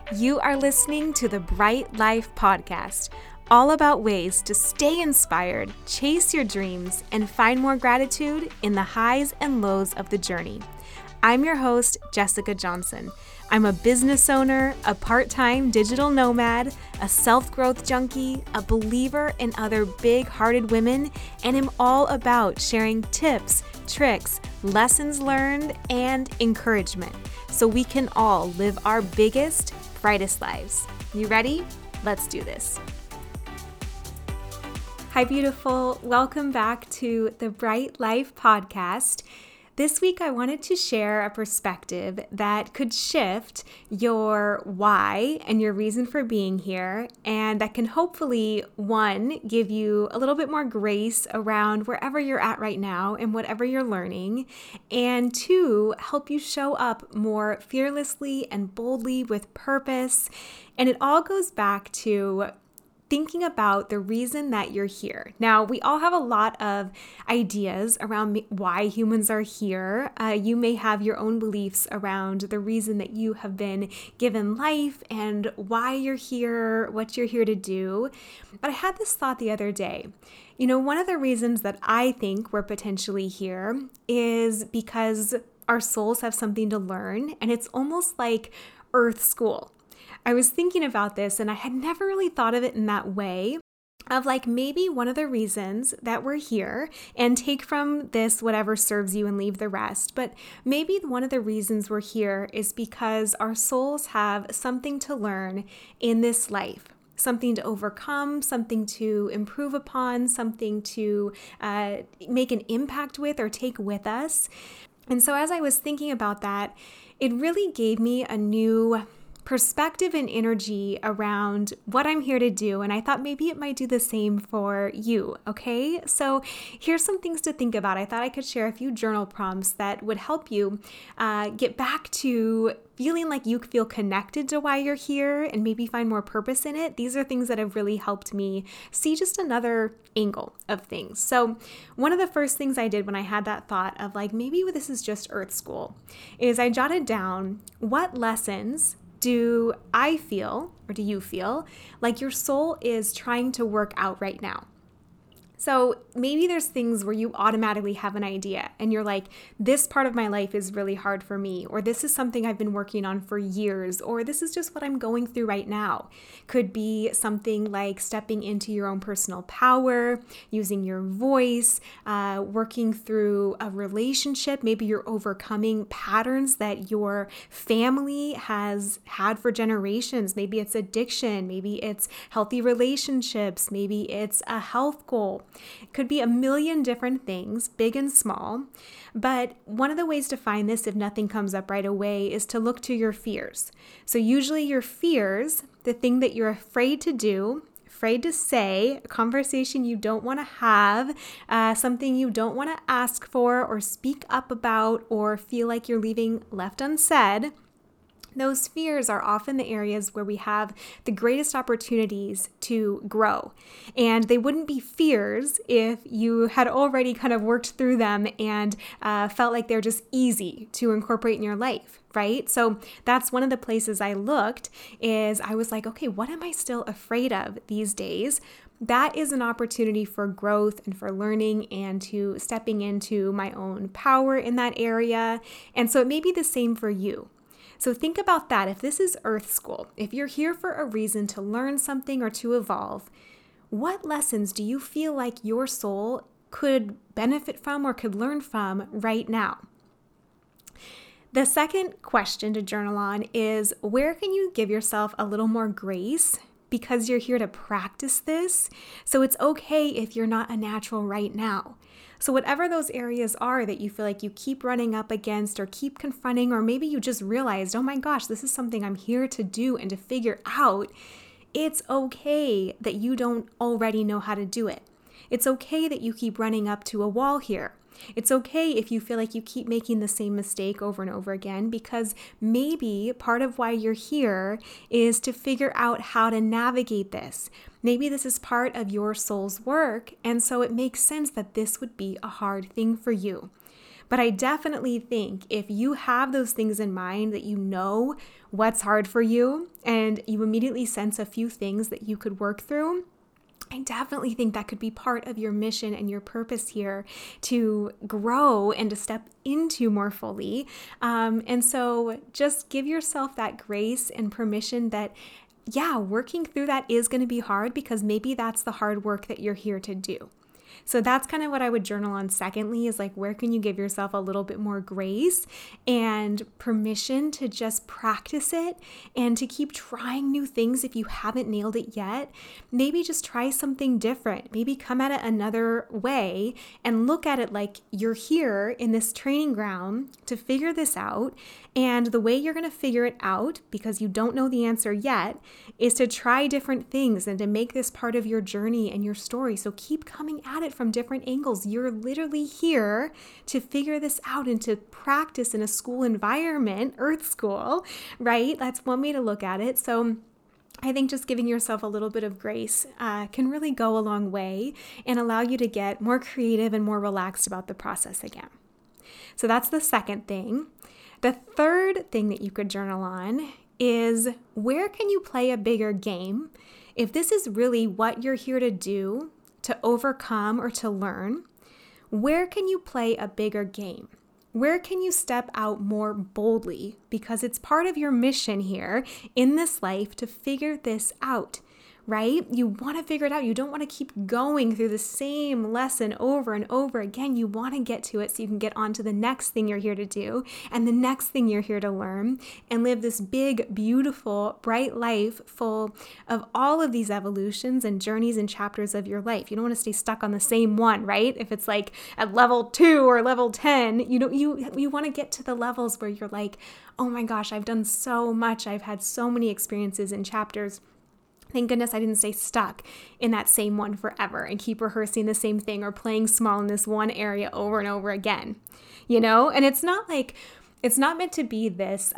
You are listening to the Bright Life Podcast, all about ways to stay inspired, chase your dreams, and find more gratitude in the highs and lows of the journey. I'm your host, Jessica Johnson. I'm a business owner, a part-time digital nomad, a self-growth junkie, a believer in other big-hearted women, and am all about sharing tips, tricks, lessons learned, and encouragement so we can all live our biggest, brightest lives. You ready? Let's do this. Hi, beautiful. Welcome back to the Bright Life Podcast. This week, I wanted to share a perspective that could shift your why and your reason for being here, and that can hopefully, one, give you a little bit more grace around wherever you're at right now and whatever you're learning, and two, help you show up more fearlessly and boldly with purpose. And it all goes back to thinking about the reason that you're here. Now, we all have a lot of ideas around why humans are here. You may have your own beliefs around the reason that you have been given life and why you're here, what you're here to do. But I had this thought the other day. You know, one of the reasons that I think we're potentially here is because our souls have something to learn, and it's almost like Earth School. I was thinking about this and I had never really thought of it in that way, of like maybe one of the reasons that we're here, and take from this whatever serves you and leave the rest, but maybe one of the reasons we're here is because our souls have something to learn in this life. Something to overcome, something to improve upon, something to make an impact with or take with us. And so as I was thinking about that, it really gave me a new perspective and energy around what I'm here to do. And I thought maybe it might do the same for you. Okay. So here's some things to think about. I thought I could share a few journal prompts that would help you get back to feeling like you feel connected to why you're here and maybe find more purpose in it. These are things that have really helped me see just another angle of things. So one of the first things I did when I had that thought of like, maybe this is just Earth School, is I jotted down what lessons do I feel, or do you feel, like your soul is trying to work out right now? So maybe there's things where you automatically have an idea and you're like, this part of my life is really hard for me, or this is something I've been working on for years, or this is just what I'm going through right now. Could be something like stepping into your own personal power, using your voice, working through a relationship. Maybe you're overcoming patterns that your family has had for generations. Maybe it's addiction, maybe it's healthy relationships, maybe it's a health goal. It could be a million different things, big and small. But one of the ways to find this, if nothing comes up right away, is to look to your fears. So usually your fears, the thing that you're afraid to do, afraid to say, a conversation you don't want to have, something you don't want to ask for or speak up about or feel like you're leaving left unsaid. Those fears are often the areas where we have the greatest opportunities to grow. And they wouldn't be fears if you had already kind of worked through them and felt like they're just easy to incorporate in your life, right? So that's one of the places I looked, is I was like, okay, what am I still afraid of these days? That is an opportunity for growth and for learning and to stepping into my own power in that area. And so it may be the same for you. So think about that. If this is Earth School, if you're here for a reason to learn something or to evolve, what lessons do you feel like your soul could benefit from or could learn from right now? The second question to journal on is, where can you give yourself a little more grace because you're here to practice this? So it's okay if you're not a natural right now. So whatever those areas are that you feel like you keep running up against or keep confronting, or maybe you just realized, oh my gosh, this is something I'm here to do and to figure out, it's okay that you don't already know how to do it. It's okay that you keep running up to a wall here. It's okay if you feel like you keep making the same mistake over and over again, because maybe part of why you're here is to figure out how to navigate this. Maybe this is part of your soul's work, and so it makes sense that this would be a hard thing for you. But I definitely think if you have those things in mind, that you know what's hard for you and you immediately sense a few things that you could work through, I definitely think that could be part of your mission and your purpose here to grow and to step into more fully. And so just give yourself that grace and permission that, yeah, working through that is going to be hard, because maybe that's the hard work that you're here to do. So that's kind of what I would journal on secondly, is like, where can you give yourself a little bit more grace and permission to just practice it and to keep trying new things if you haven't nailed it yet. Maybe just try something different. Maybe come at it another way and look at it like you're here in this training ground to figure this out. And the way you're going to figure it out, because you don't know the answer yet, is to try different things and to make this part of your journey and your story. So keep coming at it from different angles. You're literally here to figure this out and to practice in a school environment, Earth School, right? That's one way to look at it. So I think just giving yourself a little bit of grace can really go a long way and allow you to get more creative and more relaxed about the process again. So that's the second thing. The third thing that you could journal on is, where can you play a bigger game? If this is really what you're here to do, to overcome or to learn, where can you play a bigger game? Where can you step out more boldly? Because it's part of your mission here in this life to figure this out, right? You want to figure it out. You don't want to keep going through the same lesson over and over again. You want to get to it so you can get on to the next thing you're here to do and the next thing you're here to learn and live this big, beautiful, bright life full of all of these evolutions and journeys and chapters of your life. You don't want to stay stuck on the same one, right? If it's like at level 2 or level 10, you want to get to the levels where you're like, oh my gosh, I've done so much. I've had so many experiences and chapters. Thank goodness I didn't stay stuck in that same one forever and keep rehearsing the same thing or playing small in this one area over and over again, And it's not meant to be this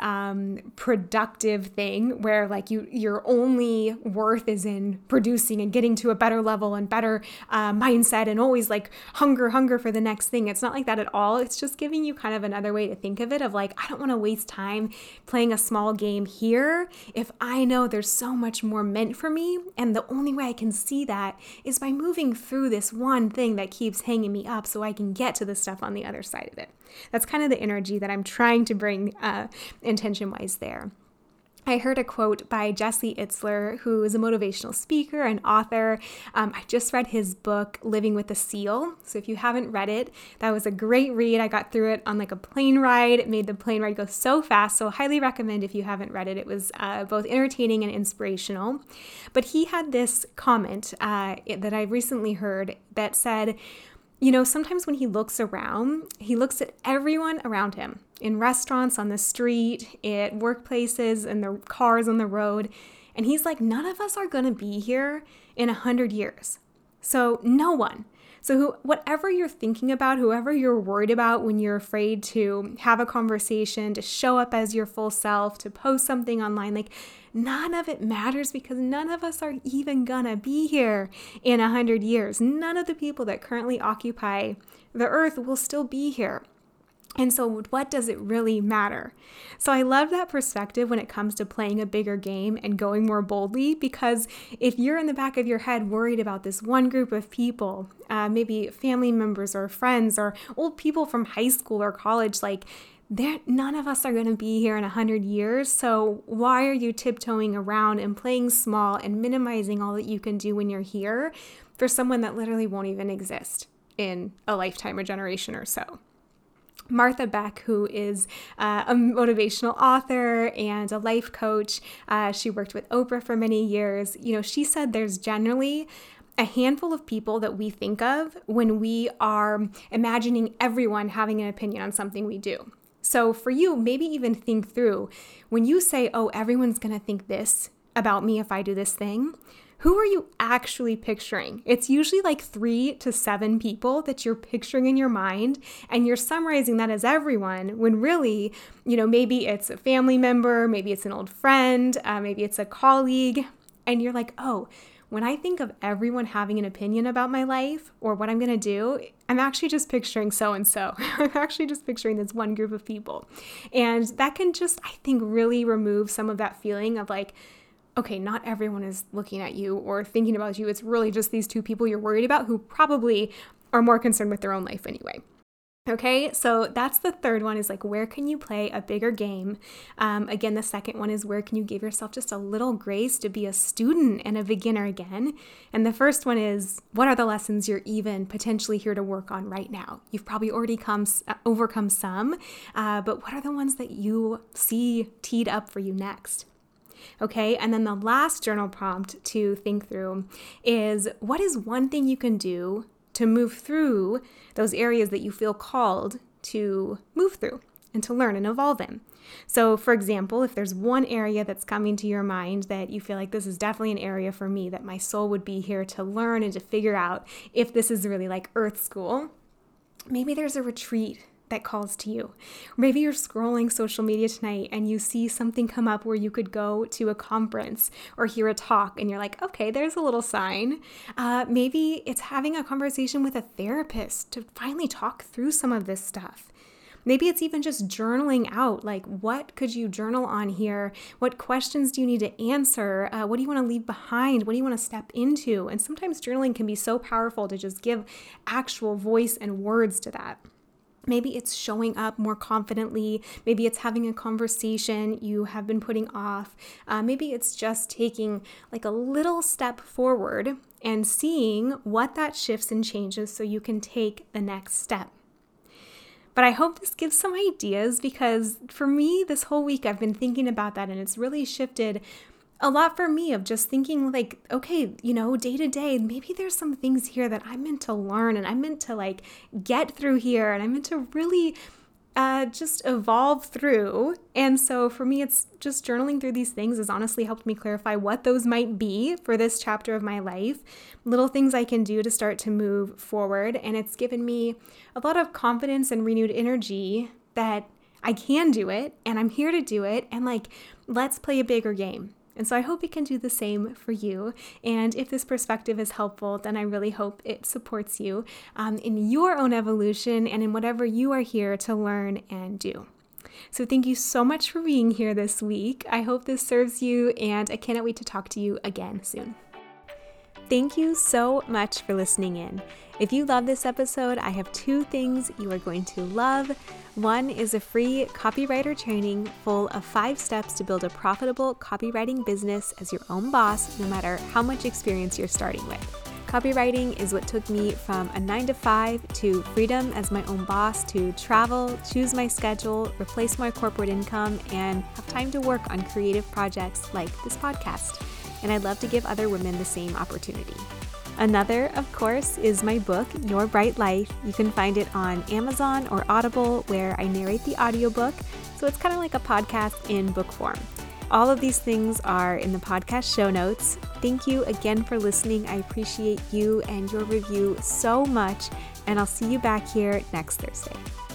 productive thing where like your only worth is in producing and getting to a better level and better mindset and always like hunger for the next thing. It's not like that at all. It's just giving you kind of another way to think of it, of like, I don't want to waste time playing a small game here if I know there's so much more meant for me. And the only way I can see that is by moving through this one thing that keeps hanging me up so I can get to the stuff on the other side of it. That's kind of the energy that I'm trying to bring intention-wise there. I heard a quote by Jesse Itzler, who is a motivational speaker and author. I just read his book, Living with a Seal. So if you haven't read it, that was a great read. I got through it on like a plane ride. It made the plane ride go so fast. So highly recommend if you haven't read it. It was both entertaining and inspirational. But he had this comment that I recently heard that said, sometimes when he looks around, he looks at everyone around him in restaurants, on the street, at workplaces, and the cars on the road. And he's like, none of us are going to be here in 100 years. So no one. So whatever you're thinking about, whoever you're worried about when you're afraid to have a conversation, to show up as your full self, to post something online, like none of it matters, because none of us are even gonna be here in 100 years. None of the people that currently occupy the earth will still be here. And so what does it really matter? So I love that perspective when it comes to playing a bigger game and going more boldly, because if you're in the back of your head worried about this one group of people, maybe family members or friends or old people from high school or college, like none of us are going to be here in 100 years. So why are you tiptoeing around and playing small and minimizing all that you can do when you're here for someone that literally won't even exist in a lifetime or generation or so? Martha Beck, who is a motivational author and a life coach, she worked with Oprah for many years. She said there's generally a handful of people that we think of when we are imagining everyone having an opinion on something we do. So for you, maybe even think through when you say, oh, everyone's going to think this about me if I do this thing. Who are you actually picturing? It's usually like 3 to 7 people that you're picturing in your mind, and you're summarizing that as everyone, when really, maybe it's a family member, maybe it's an old friend, maybe it's a colleague, and you're like, oh, when I think of everyone having an opinion about my life or what I'm going to do, I'm actually just picturing so-and-so. I'm actually just picturing this one group of people. And that can just, I think, really remove some of that feeling of like, okay, not everyone is looking at you or thinking about you. It's really just these two people you're worried about who probably are more concerned with their own life anyway. Okay, so that's the third one, is like, where can you play a bigger game? Again, the second one is, where can you give yourself just a little grace to be a student and a beginner again? And the first one is, what are the lessons you're even potentially here to work on right now? You've probably already overcome some, but what are the ones that you see teed up for you next? Okay, and then the last journal prompt to think through is, what is one thing you can do to move through those areas that you feel called to move through and to learn and evolve in? So for example, if there's one area that's coming to your mind that you feel like, this is definitely an area for me that my soul would be here to learn and to figure out if this is really like Earth School, maybe there's a retreat that calls to you. Or maybe you're scrolling social media tonight and you see something come up where you could go to a conference or hear a talk and you're like, okay, there's a little sign. Maybe it's having a conversation with a therapist to finally talk through some of this stuff. Maybe it's even just journaling out, like, what could you journal on here? What questions do you need to answer? What do you want to leave behind? What do you want to step into? And sometimes journaling can be so powerful to just give actual voice and words to that. Maybe it's showing up more confidently. Maybe it's having a conversation you have been putting off. Maybe it's just taking like a little step forward and seeing what that shifts and changes so you can take the next step. But I hope this gives some ideas, because for me, this whole week I've been thinking about that, and it's really shifted a lot for me, of just thinking like, okay, day to day, maybe there's some things here that I'm meant to learn and I'm meant to like get through here, and I'm meant to really just evolve through. And so for me, it's just journaling through these things has honestly helped me clarify what those might be for this chapter of my life, little things I can do to start to move forward. And it's given me a lot of confidence and renewed energy that I can do it and I'm here to do it. And like, let's play a bigger game. And so I hope it can do the same for you. And if this perspective is helpful, then I really hope it supports you in your own evolution and in whatever you are here to learn and do. So thank you so much for being here this week. I hope this serves you, and I cannot wait to talk to you again soon. Thank you so much for listening in. If you love this episode, I have 2 things you are going to love. One is a free copywriter training full of 5 steps to build a profitable copywriting business as your own boss, no matter how much experience you're starting with. Copywriting is what took me from a 9-to-5 to freedom as my own boss, to travel, choose my schedule, replace my corporate income, and have time to work on creative projects like this podcast. And I'd love to give other women the same opportunity. Another, of course, is my book, Your Bright Life. You can find it on Amazon or Audible, where I narrate the audiobook, so it's kind of like a podcast in book form. All of these things are in the podcast show notes. Thank you again for listening. I appreciate you and your review so much, and I'll see you back here next Thursday.